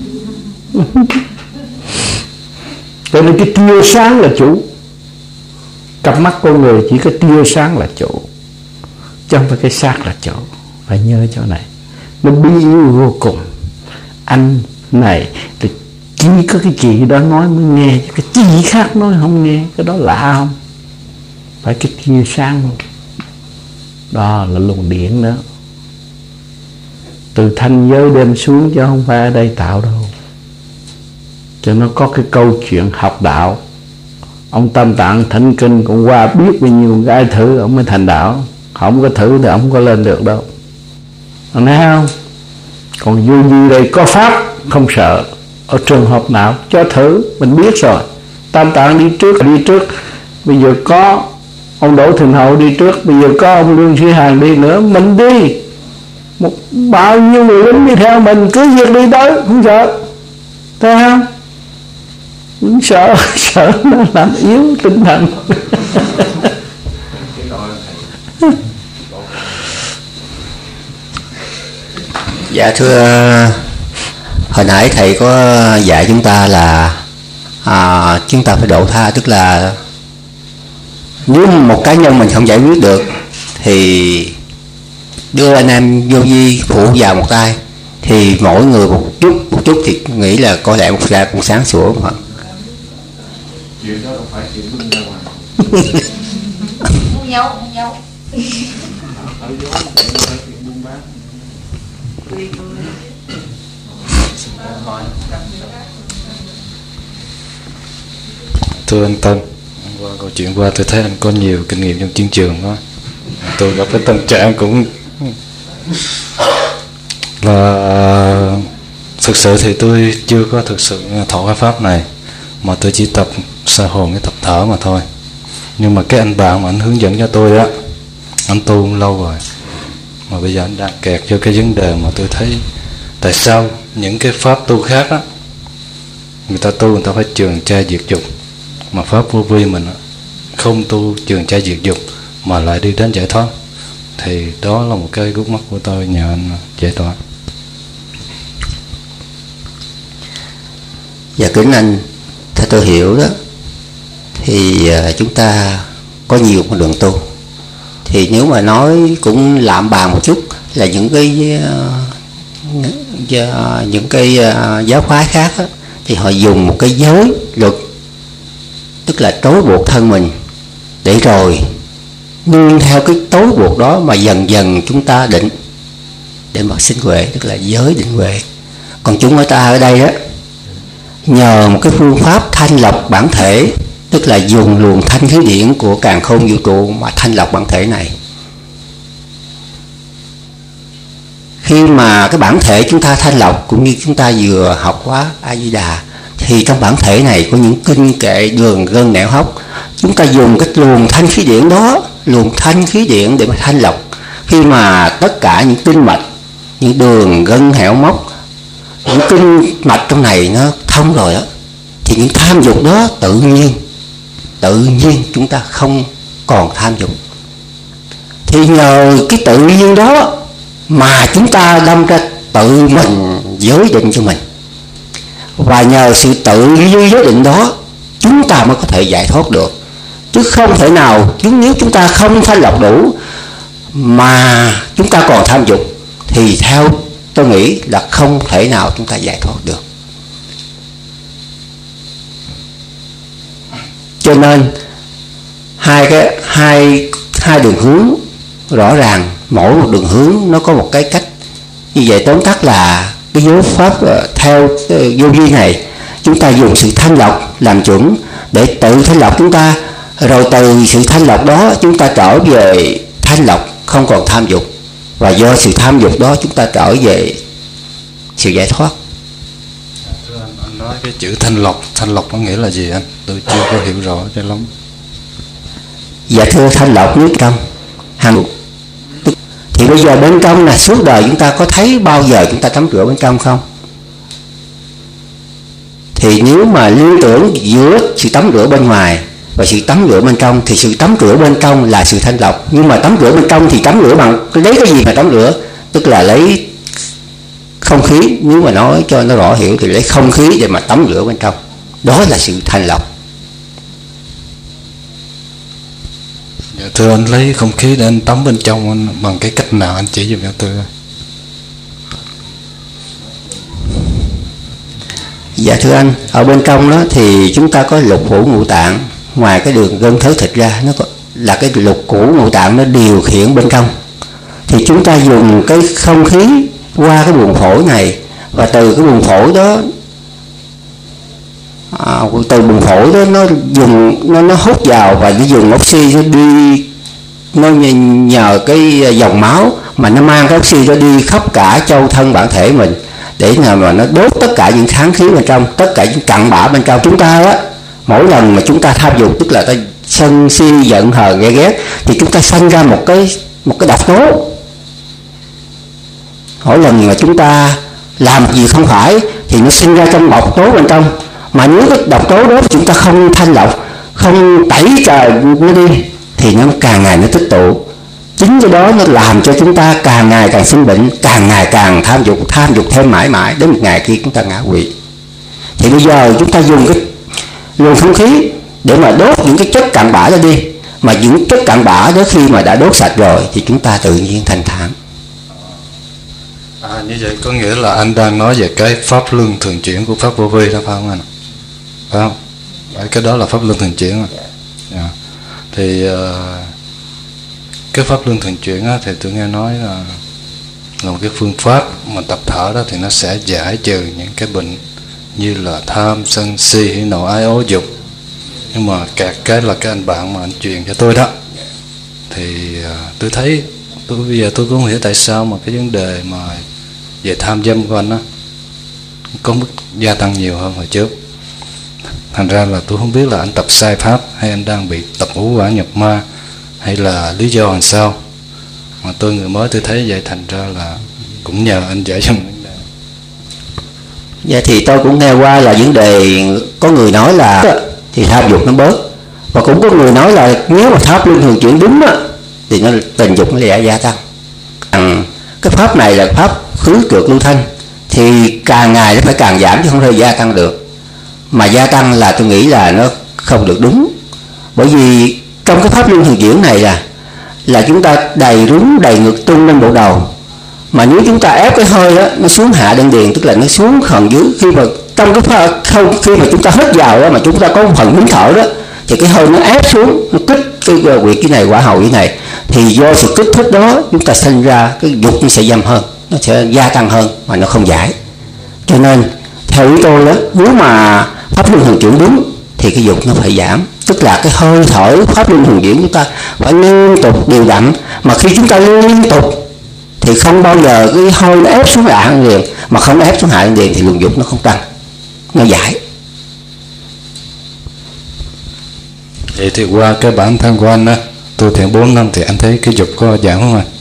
Speaker 4: Cho nên cái tia sáng là chủ. Cặp mắt con người chỉ có tia sáng là chủ, chứ không phải cái xác là chủ. Phải nhớ chỗ này. Nó bi yêu vô cùng. Anh này thì chỉ có cái chị đó nói mới nghe, cái chị khác nói không nghe. Cái đó lạ không? Phải cái tia sáng không? Đó là luồng điện đó, từ thanh giới đem xuống, chứ không phải ở đây tạo đâu. Cho nó có cái câu chuyện học đạo. Ông Tam Tạng Thỉnh Kinh cũng qua biết bao nhiêu cái thử ông mới thành đạo. Không có thử thì ông không có lên được đâu. Ông thấy không? Còn vô vi đây có pháp không sợ. Ở trường hợp nào cho thử, mình biết rồi. Tam Tạng đi trước đi trước. Bây giờ có ông Đỗ Thịnh Hậu đi trước, bây giờ có ông Lương Sĩ Hằng đi nữa, mình đi. Một bao nhiêu người lính đi theo mình, cứ việc đi tới, không sợ. Thấy không? Không sợ, sợ nó làm yếu tinh thần.
Speaker 6: Dạ thưa, hồi nãy thầy có dạy chúng ta là à, chúng ta phải độ tha, tức là nếu một cá nhân mình không giải quyết được thì đưa anh em vô vi phụ vào một tay, thì mỗi người một chút một chút thì nghĩ là có lẽ một ra cũng sáng sủa mà.
Speaker 4: Chuyện đó không phải chuyện bưng ra ngoài.
Speaker 7: Không giấu, không giấu.
Speaker 5: Thưa anh Tân, qua câu chuyện qua tôi thấy anh có nhiều kinh nghiệm trong chiến trường đó. Tôi gặp cái tâm trạng cũng là thực sự thì tôi chưa có thực sự thọ cái pháp này, mà tôi chỉ tập sa hồn, cái tập thở mà thôi. Nhưng mà cái anh bạn mà anh hướng dẫn cho tôi á, anh tu lâu rồi, mà bây giờ anh đang kẹt cho cái vấn đề mà tôi thấy tại sao những cái pháp tu khác á, người ta tu người ta phải trường trai diệt dục, mà pháp vô vi mình á, không tu trường trai diệt dục mà lại đi đến giải thoát. thì đó là một cái gút mắt của tôi, nhờ anh giải tỏa.
Speaker 6: Dạ kính anh, theo tôi hiểu đó thì chúng ta có nhiều con đường tu. Thì nếu mà nói cũng lạm bàn một chút là những cái những cái giáo phái khác đó, thì họ dùng một cái giới luật, tức là trói buộc thân mình, để rồi nương theo cái trói buộc đó mà dần dần chúng ta định để mà sinh huệ, tức là giới định huệ. Còn chúng ở ta ở đây đó, nhờ một cái phương pháp thanh lọc bản thể, tức là dùng luồng thanh khí điển của càn khôn vũ trụ mà thanh lọc bản thể này. Khi mà cái bản thể chúng ta thanh lọc, cũng như chúng ta vừa học quá A Di Đà, thì trong bản thể này có những kinh kệ, đường gân nẻo hốc. Chúng ta dùng cái luồng thanh khí điển đó, luồng thanh khí điển để mà thanh lọc. Khi mà tất cả những kinh mạch, những đường gân hẻo móc, những kinh mạch trong này nó thông rồi đó, thì những tham dục đó tự nhiên tự nhiên chúng ta không còn tham dục. Thì nhờ cái tự nhiên đó mà chúng ta đâm ra tự mình giới định cho mình, và nhờ sự tự nhiên giới định đó chúng ta mới có thể giải thoát được. Chứ không thể nào, chứ nếu chúng ta không thanh lọc đủ mà chúng ta còn tham dục thì theo tôi nghĩ là không thể nào chúng ta giải thoát được. Cho nên hai cái hai hai đường hướng rõ ràng, mỗi một đường hướng nó có một cái cách. Như vậy tóm tắt là cái giới pháp theo vô vi này, chúng ta dùng sự thanh lọc làm chuẩn để tự thanh lọc chúng ta, rồi từ sự thanh lọc đó chúng ta trở về thanh lọc không còn tham dục, và do sự tham dục đó chúng ta trở về sự giải thoát.
Speaker 5: Thưa anh, anh nói cái chữ thanh lọc, thanh lọc có nghĩa là gì anh? Tôi chưa có hiểu rõ cho lắm.
Speaker 6: Dạ thưa, thanh lọc nước trong hàng. Thì bây giờ bên trong là suốt đời chúng ta có thấy bao giờ chúng ta tắm rửa bên trong không? Thì nếu mà liên tưởng giữa sự tắm rửa bên ngoài và sự tắm rửa bên trong, thì sự tắm rửa bên trong là sự thanh lọc. Nhưng mà tắm rửa bên trong thì tắm rửa bằng lấy cái gì mà tắm rửa? Tức là lấy không khí. Nếu mà nói cho nó rõ hiểu thì lấy không khí để mà tắm rửa bên trong. Đó là sự thanh lọc.
Speaker 5: Dạ, thưa anh, lấy không khí để anh tắm bên trong anh bằng cái cách nào anh chỉ giùm cho tôi?
Speaker 6: Dạ thưa anh, ở bên trong đó thì chúng ta có lục phủ ngũ tạng. Ngoài cái đường gân thớ thịt ra, nó có là cái lục phủ ngũ tạng nó điều khiển bên trong. Thì chúng ta dùng cái không khí qua cái buồng phổi này, và từ cái buồng phổi đó à, từ buồng phổi đó nó dùng nó nó hút vào và nó dùng oxy nó đi, nó nhờ cái dòng máu mà nó mang cái oxy nó đi khắp cả châu thân bản thể mình, để nào mà nó đốt tất cả những kháng khí bên trong, tất cả những cặn bã bên trong chúng ta á. Mỗi lần mà chúng ta tham dục, tức là ta sân si giận hờn ghét ghét, thì chúng ta sanh ra một cái một cái độc tố. Mỗi lần mà chúng ta làm gì không phải thì nó sinh ra trong độc tố bên trong. Mà nếu cái độc tố đó chúng ta không thanh lọc, không tẩy trời nó đi, thì nó càng ngày nó tích tụ. Chính cái đó nó làm cho chúng ta càng ngày càng sinh bệnh, càng ngày càng tham dục, tham dục thêm mãi mãi, đến một ngày kia chúng ta ngã quỵ. Thì bây giờ chúng ta dùng cái luồng không khí để mà đốt những cái chất cặn bã đó đi. Mà những chất cặn bã đó khi mà đã đốt sạch rồi thì chúng ta tự nhiên thanh thản.
Speaker 5: À, như vậy có nghĩa là anh đang nói về cái pháp luân thường chuyển của pháp vô vi đó phải không anh? Phải không? Cái đó là pháp luân thường chuyển. Yeah. Thì uh, cái pháp luân thường chuyển á, thì tôi nghe nói là là một cái phương pháp mà tập thở đó thì nó sẽ giải trừ những cái bệnh như là tham, sân, si, hỉ nộ, ái, ố, dục. Nhưng mà kẹt cái là cái anh bạn mà anh truyền cho tôi đó, thì uh, tôi thấy tôi bây giờ tôi cũng không hiểu tại sao mà cái vấn đề mà về tham dâm của anh á có mức gia tăng nhiều hơn hồi trước. Thành ra là tôi không biết là anh tập sai pháp hay anh đang bị tập ngũ quả nhập ma, hay là lý do làm sao mà tôi người mới tôi thấy vậy. Thành ra là cũng nhờ anh giải cho mình.
Speaker 6: Dạ thì tôi cũng nghe qua là vấn đề có người nói là thì tham dục nó bớt, và cũng có người nói là nếu mà pháp luân thường chuyển đúng á thì nó tình dục nó sẽ gia tăng. Cái pháp này là pháp khứ trượt lưu thanh, thì càng ngày nó phải càng giảm chứ không thể gia tăng được. Mà gia tăng là tôi nghĩ là nó không được đúng. Bởi vì trong cái pháp luân thường chuyển này là là chúng ta đầy rúng đầy ngực tung lên bộ đầu. Mà nếu chúng ta ép cái hơi đó, nó xuống hạ đan điền, tức là nó xuống phần dưới. Khi mà trong cái pháp, không khi mà chúng ta hít vào đó mà chúng ta có một phần nín thở đó, thì cái hơi nó ép xuống, nó kích cái huyệt cái này, quả hậu cái này, thì do sự kích thích đó chúng ta sinh ra cái dục nó sẽ dâm hơn, nó sẽ gia tăng hơn mà nó không giải. Cho nên theo ý tôi đó, nếu mà pháp luân thường chuyển đúng thì cái dục nó phải giảm, tức là cái hơi thở pháp luân thường chuyển chúng ta phải liên tục đều đặn. Mà khi chúng ta liên tục thì không bao giờ cái hơi nó ép xuống hạ đan điền, mà không ép xuống hạ đan điền thì luồng dục nó không tăng, nó giải.
Speaker 5: Vậy thì qua cái bản thân của anh á, tu thiền bốn năm thì anh thấy cái dục có giảm không ạ?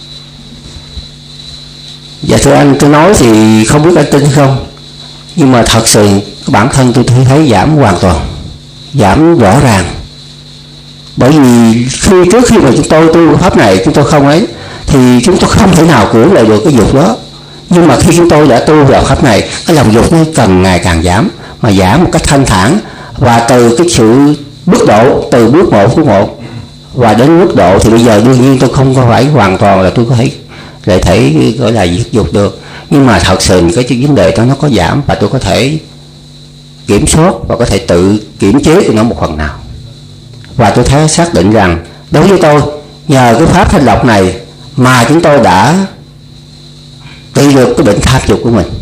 Speaker 6: Dạ thưa anh, tôi nói thì không biết anh tin không, nhưng mà thật sự bản thân tôi thấy giảm hoàn toàn, giảm rõ ràng. Bởi vì khi trước khi mà chúng tôi tu pháp này chúng tôi không ấy, thì chúng tôi không thể nào cưỡng lại được cái dục đó. Nhưng mà khi chúng tôi đã tu vào pháp này, cái lòng dục nó càng ngày càng giảm, mà giảm một cách thanh thản. Và từ cái sự bước độ, từ bước một bước một và đến mức độ thì bây giờ đương nhiên tôi không có phải hoàn toàn là tôi có thể lại thể gọi là diệt dục được, nhưng mà thật sự cái vấn đề đó nó có giảm và tôi có thể kiểm soát và có thể tự kiểm chế cho nó một phần nào. Và tôi thấy xác định rằng đối với tôi, nhờ cái pháp thanh lọc này mà chúng tôi đã trị được cái bệnh tham dục của mình.